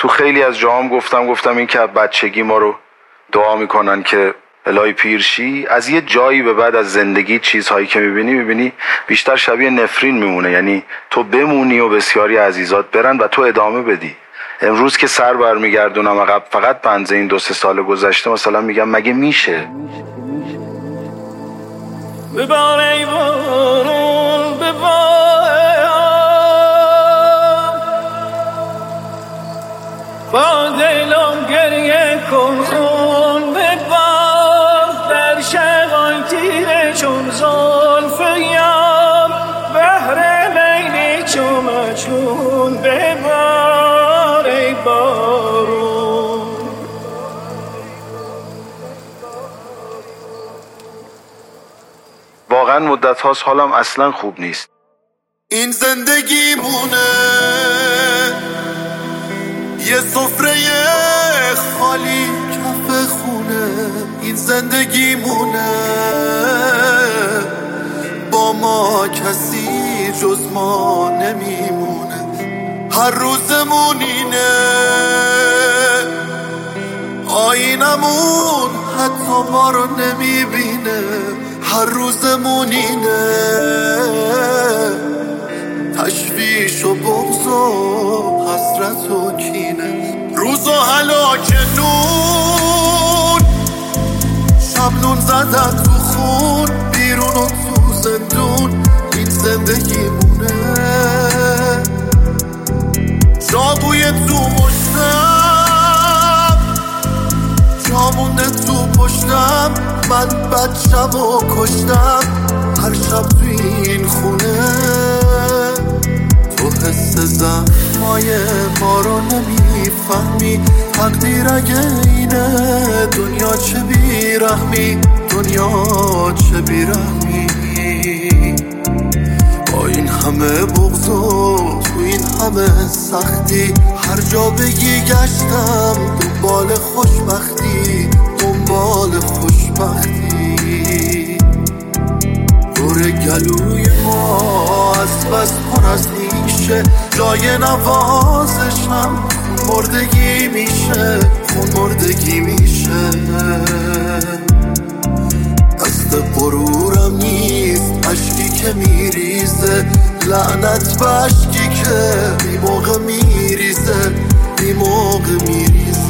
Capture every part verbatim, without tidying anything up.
تو خیلی از جاهام گفتم گفتم این که بچگی ما رو دعا میکنن که الهی پیرشی، از یه جایی به بعد از زندگی چیزهایی که میبینی میبینی بیشتر شبیه نفرین میمونه. یعنی تو بمونی و بسیاری عزیزات برن و تو ادامه بدی. امروز که سر برمیگردونم عقب فقط بنزه این دو سه سال گذشته مثلا میگم مگه میشه؟ ببار ای بارون ببار با دلم گریه کن خون ببار در شقای تیره چون زلف یام بهر لیلی چون مجنون ببار ای بارون. واقعا مدت هاست حالم اصلا خوب نیست. این زندگی مونه یه سفره خالی کف خونه، این زندگی مونه با ما کسی جز ما نمیمونه. هر روزمون اینه آینمون حتی ما رو نمیبینه. هر روزمون اینه تشویش و بغض و حسرت و کینه. روز و هلاک نون شب نون زدن تو خون بیرون و تو زندون. این زندگی مونه جابوی تو مشتم جامونده تو پشتم. من بچم و کشتم هر شب تو این خونه. تو حس زخمای ما رو نمیفهمی. تقدیر اگه اینه دنیا چه بیرحمی، دنیا چه بیرحمی. با این همه بغض و تو این همه سختی هر جا بگی گشتم دنبال خوشبختی، دنبال خوشبختی. دور گلوی ما از بس پر از نیشه، جای نوازشم مردگی میشه، خون مردگی میشه. دست غرورم نیست اشکی که میریزه، لعنت به اشکی که بی موقع میریزه، بی موقع میریزه.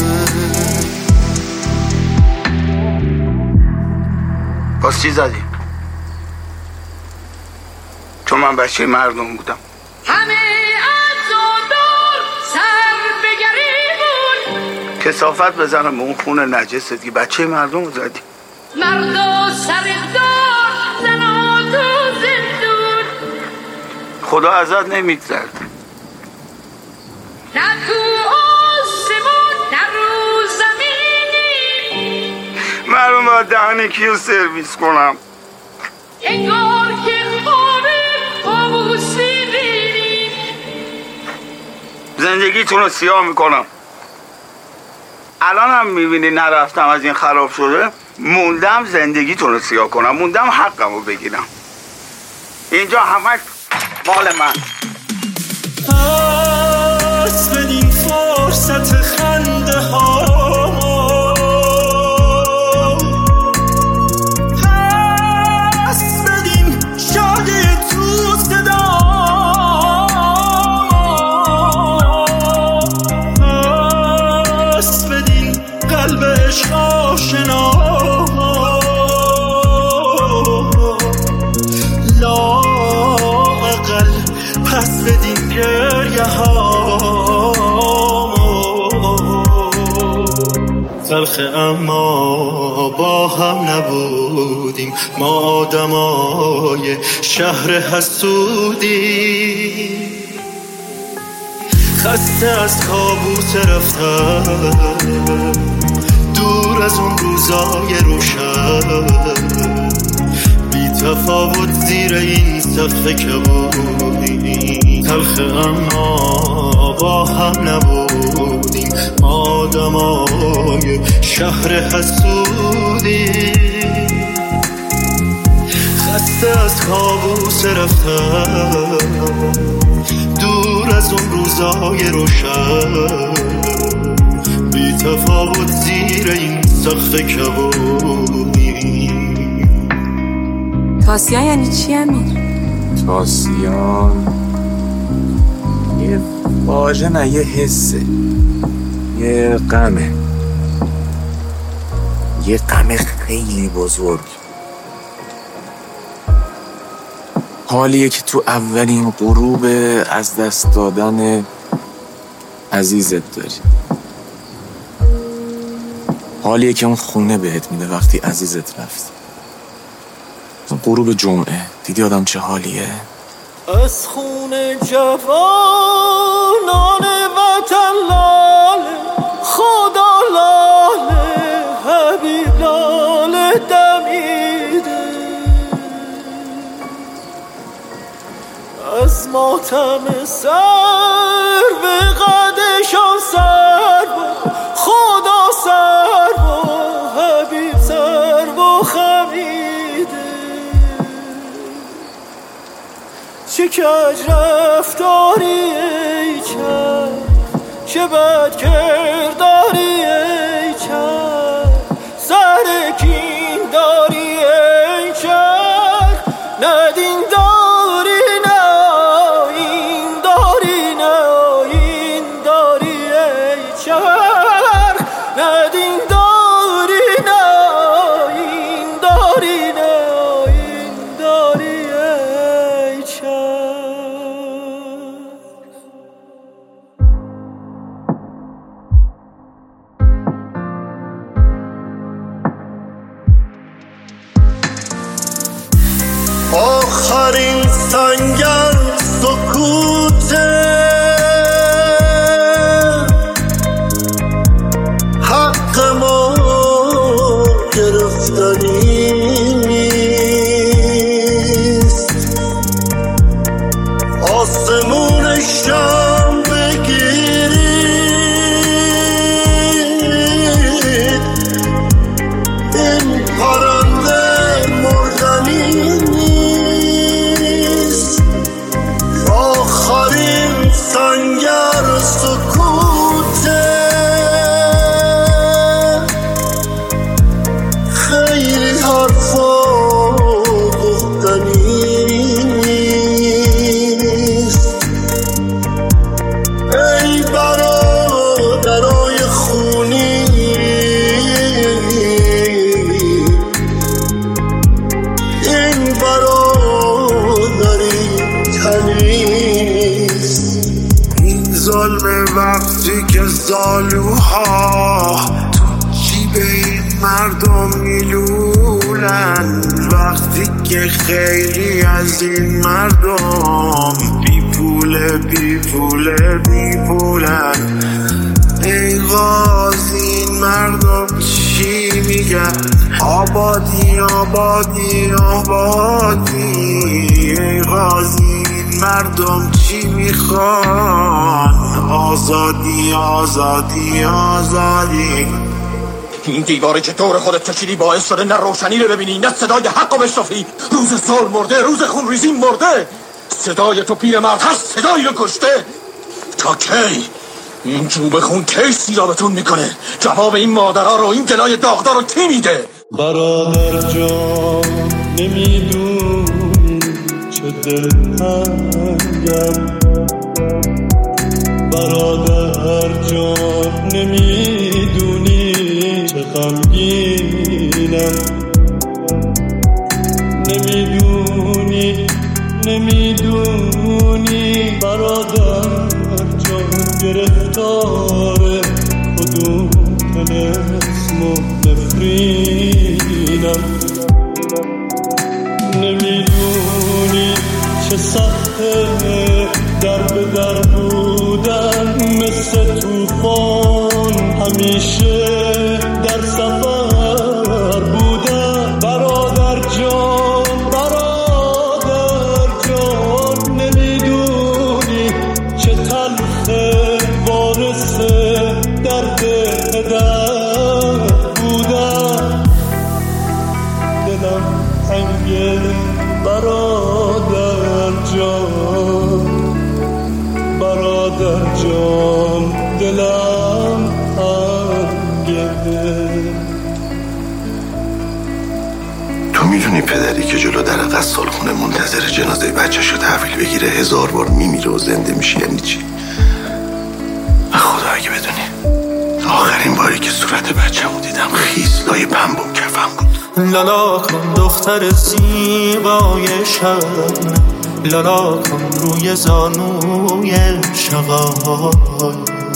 باز چی زدی؟ چون من بچه مردم بودم. همه از دور سر به گریبون کثافت بزنم به اون خون نجست دیگه. بچه مردم زدی. مرد و سرقدار زن و تو زندون. خدا ازت نمیگذرد. نه تو آسمون نه رو زمینی. من باید دهن کیو سرویس کنم؟ انگار که خوابه آبوسی بینی. زندگیتون رو سیاه میکنم. الان هم میبینی نرفتم از این خراب شده، موندم زندگیتون رو سیاه کنم، موندم حقم رو بگیرم. اینجا همش مال من. پس بدین فرصت خنده ها، پس بدین شادی تو صدا، پس بدین قلب عشق آشنا. لااقل پس بدین گریه ها تلخ، اما با هم نبودیم ما آدمای شهر حسودی. خسته از کابوس رفتن دور از اون روزای روشن، بی تفاوت زیر این سقف کبودیم. تلخ اما با هم نبودیم آدمای شهر حسودی. خسته از کابوس رفتن دور دور از اون روزای روشن، بی تفاوت زیر این سقف کبابی. تاسیان یعنی چی امیر؟ تاسیان یه واژه نه، یه حسه، یه غمه، یه غم خیلی بزرگ. حالیه که تو اولین غروب از دست دادن عزیزت داری. حالیه که اون خونه بهت میده وقتی عزیزت رفت. غروب جمعه دیدی آدم چه حالیه؟ از خونه جوانان وطن لاله، خدا لاله حبیب لاله دمیده. از ماتم سر به قدشان سر با خدا سر با حبیب سر با خمیده. چه کج رفتاری ای چند، چه بد کرداری ای چند، سر کین داری ای چند، ندین داری نه این داری نه این داری ای چند، ندین داری نه این داری نه این داری ای چند. آخرین سنگر سکوته، حق ما گرفتنی نیست. آسمون شام بگیرید، این پرنده مردنی نیست. آخرین سنگر سکوته، خیلی حرفا گفتنی نیست. ای برادرای خونی، این برادری تنیست. این ظلم وقتی که زالوها تو جیب این مردم میلولن، وقتی که خیلی از این مردم بی پوله بی پوله بی پولن. ای غازی این مردم چی میگن؟ آبادی آبادی آبادی. ای غازی این مردم چی میخوان؟ آزادی آزادی آزادی. این دیواره که دور خودت کشیدی باعث شده نه روشنی رو ببینی نه صدای حق رو بشنفی. روز ظلم مرده، روز خونریزی مرده. صدای تو پیرمرد هر صدایی رو کشته. تا کی این جوب خون کی سیرابتون میکنه؟ جواب این مادرها رو، این دلای داغدار رو کی میده؟ برادر جان نمیدونی چه دلتنگم، برادر جان نمیدونی چه غمگینم. نمیدونی نمیدونی برادر جان گرفتار کدوم طلسم و نفرینم. نمیدونی چه سخته در به در بودن، مثل توفان همیشه در سفر بودن. برادر جان برادر جان نمیدونی چه تلخه وارث درد پدر بودن. دلم تنگه برادر جان، در جان دلم انگه. تو میدونی پدری که جلو در غسال خونه منتظر جنازه بچه شو تحویل بگیره هزار بار میمیره و زنده میشه یعنی چی؟ خدا اگه بدونی آخرین باری که صورت بچه‌مو دیدم خیسلای پنبم کفم بود. لالا کن دختر زیبای شب، لالا کن روی زانوی شقای.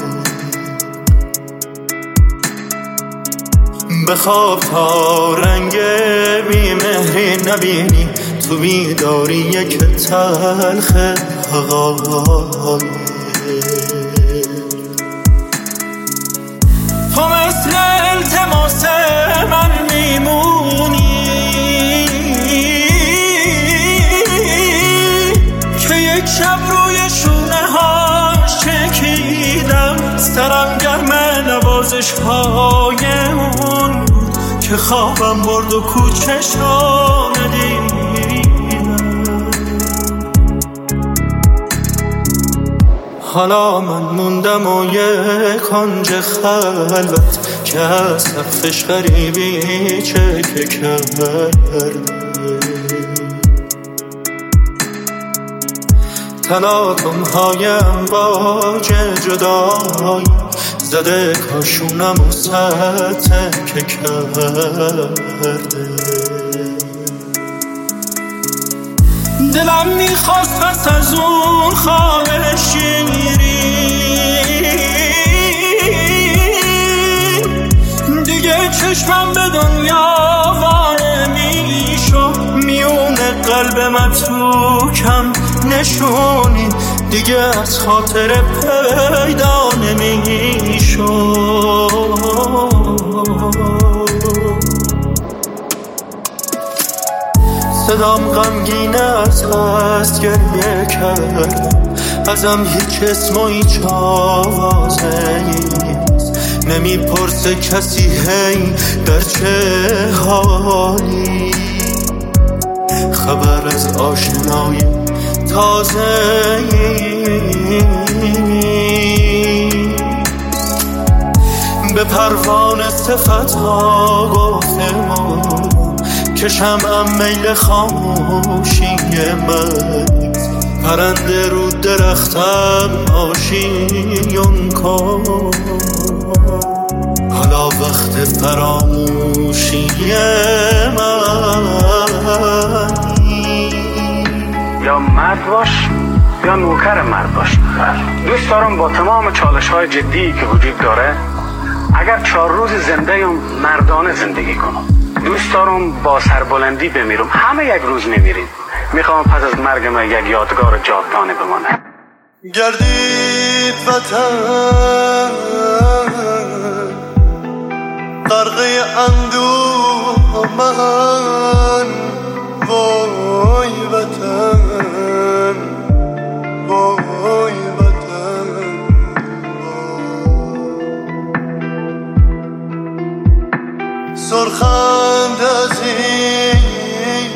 بخواب تا رنگ بیمهری نبینی، تو بیداری یک تلخ حقای. تو مثل التماس من میمونی که یک شب روی شونه هاش چکیدم، سرم گرم نوازش های اون که خوابم برد و کوچشو ندیدم. حالا من موندم و یک کنج خلوت که از سقفش غریبی چکه کرده. تلاطم های امواج جدایی زده کاشونم و ستکه کرده. دلم میخواست پس از اون خواب شیرین دیگه چشمم به دنیا وانه میشو، میونه قلب متروکم نشونی دیگه از خاطر پیدا نمیشو. صدام غمگین از هست گریه کردم، ازم هیچ اسم و هیچ آوازه نیست. نمیپرسه کسی هی در چه حالی، خبر از آشنای تازه به پروانه صفت ها گفتم که شمعم میل خاموشی من، پرنده رو درختم آشیون کن. حالا وقت فراموشی من. یا مرد باش یا نوکر مرد باش. دوست دارم با تمام چالش های جدی که وجود داره اگر چهار روز زنده یا مردانه زندگی کنم. دوست دارم با سربلندی بمیرم. همه یک روز میمیریم. میخوام پس از مرگ من یک یادگار جاودانه بمانه. گردید وطن غرقه اندوه من، وای وطن وای وطن. سرخند از این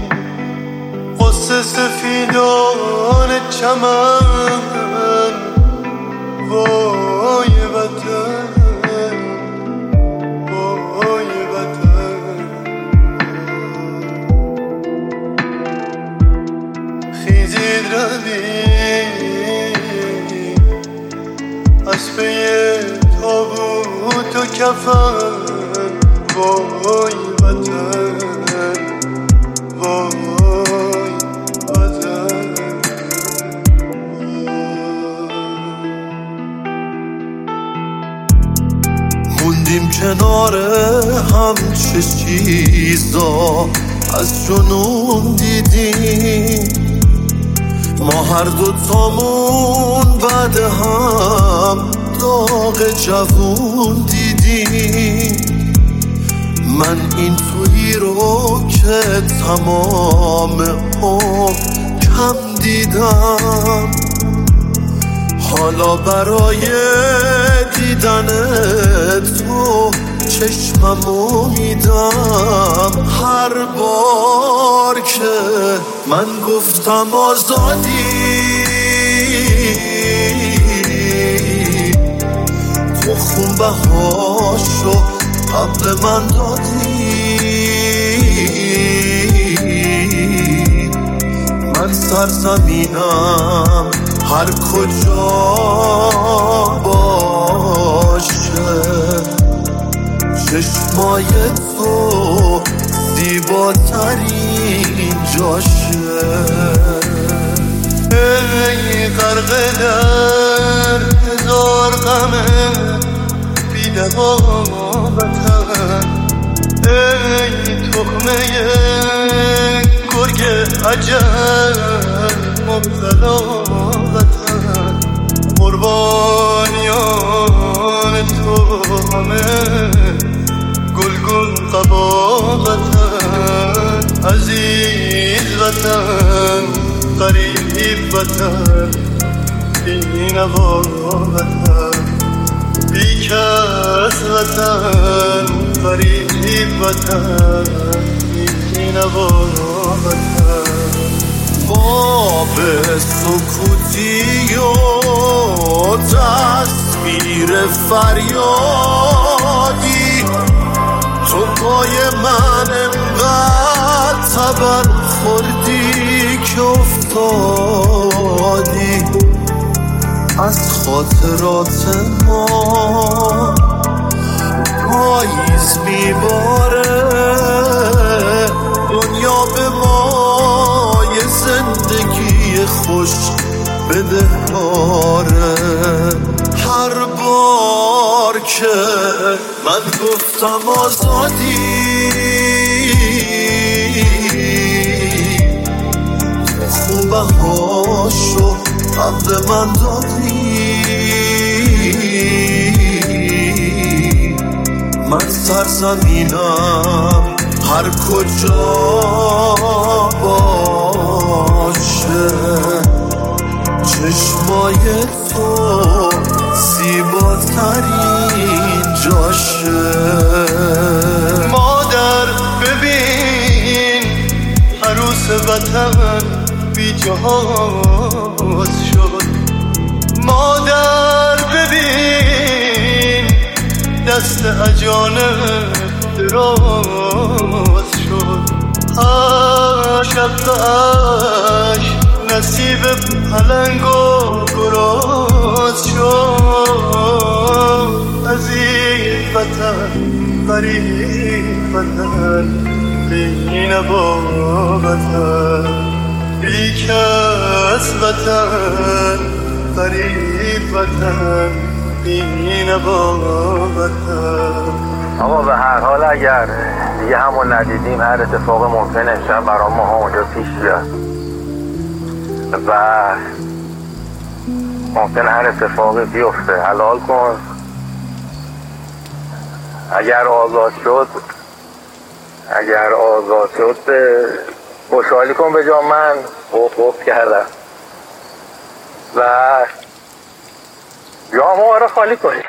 قصه سفیدان چمن، وای وطن وای وطن. خیزید روید از پی تابوت و کفن، وای وطن وای وطن. موندیم کنار هم چه چیزا از جنون دیدیم، ما هر دو تامون بعد هم داغ جوون دیدیم. من این تویی رو که تمام عمر کم دیدم، حالا برای دیدن تو چشممو میدم. هر بار که من گفتم آزادی قبل من دادی، من سرزمینم هر کجا باشه، چشمای تو زیباترین جاشه. ای غرقه در هزار غمه بی‌نهایتن، ای تخمه گرگ عجب مبتلا وطن، قربانیان تو همه گلگون قباغتن، عزیز وطن غریب وطن بی‌نوا وطن، بیکس وطن غریب وطن بی‌نوا وطن. ما به سکوتی و تصویر فریادی، تو پای من انقدر تبر خوردی که افتادی، از خاطرات ما پاییز میباره، دنیا به ما یه زندگی خوش بدهکاره. هر بار که من گفتم آزادی، خوبه هاشو قبل من دادی، من سرزمینم هر کجا باشه، چشمای تو زیباترین جاشه. مادر ببین عروس وطن بی جهاز شد، مادر ببین دست اجانب دراز شد، شبش نصیب پلنگ و گراز شد، عزیز وطن غریب وطن بی‌نوا وطن، بیکس وطن غریب وطن بی‌نوا وطن. اما به هر حال اگر دیگه همون ندیدیم، هر اتفاق ممکنه شب برای ما اونجا پیش بیاد و ممکنه هر اتفاقی بیفته. حلال کن، اگر آزاد شد اگر آزاد شد خوشحالی کن به جا من خوب خوب کردم و یا ما رو خالی کنی.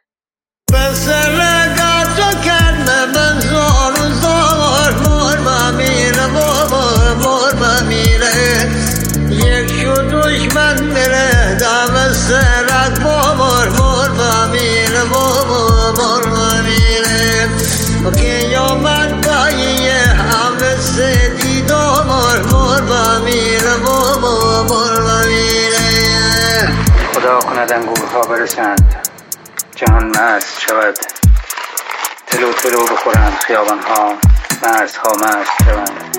یک شو دشمن میره دم سرک بابار مار بمیره بابا مار بمیره که یا من باییه همه سدید و مار مار بمیره بابا مار بمیره. خدا کند انگورها برسند، جهان مست شود، تلو تلو بخورند خیابانها، مرزها مست شوند.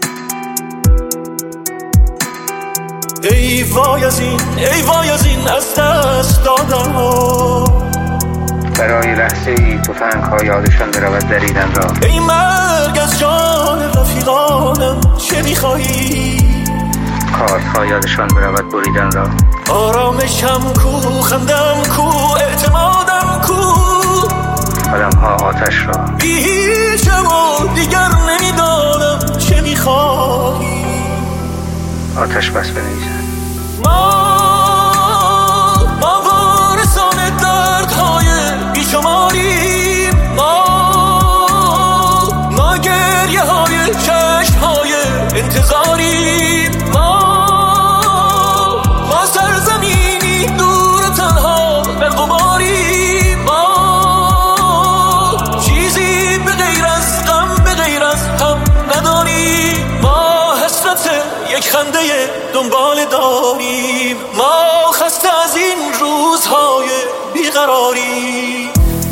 ای وای از این، ای وای از این از دست دادن ها، برای لحظه ای تفنگ ها یادشان برود دریدن را. ای مرگ از جان رفیقانم چه میخواهی؟ کارت ها یادشان برود بریدن را. آرامشم کو، خندم کو، اعتمادم کو، قدم ها آتش را. بی هیچم و دیگر نمیدانم چه میخواهی؟ آتش بس بنویسن. ما ما وارثان دردهای بیشماریم، ما ما گریه های چشم های انتظاریم، ما ما سرزمینی دور تنها به غباریم، ما چیزی یک خنده دنبال داریم، ما خسته از این روزهای بیقراری.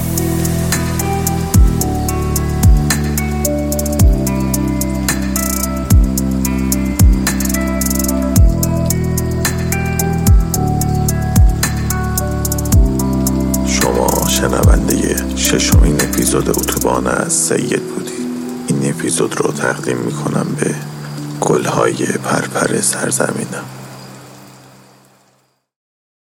شما شنونده ششمین اپیزود اتوبان از سید بودی. این اپیزود رو تقدیم میکنم به گلهای پرپر سرزمینم.